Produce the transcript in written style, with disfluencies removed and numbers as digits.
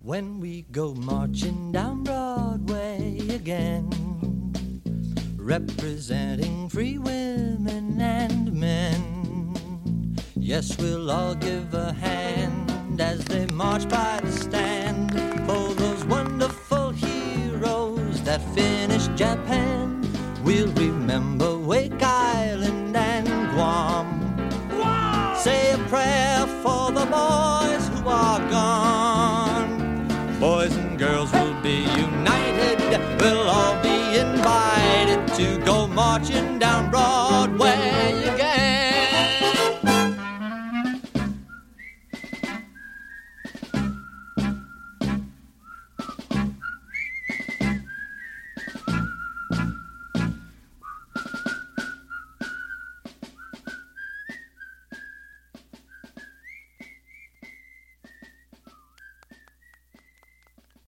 When we go marching down Broadway again, representing free women and men, yes, we'll all give a hand as they march by the stand for those wonderful heroes that finished Japan. We'll remember Wake Island and Guam. Wow! Say a prayer for the boys who are gone. Boys and girls will be united. We'll all be invited to go marching down Broadway.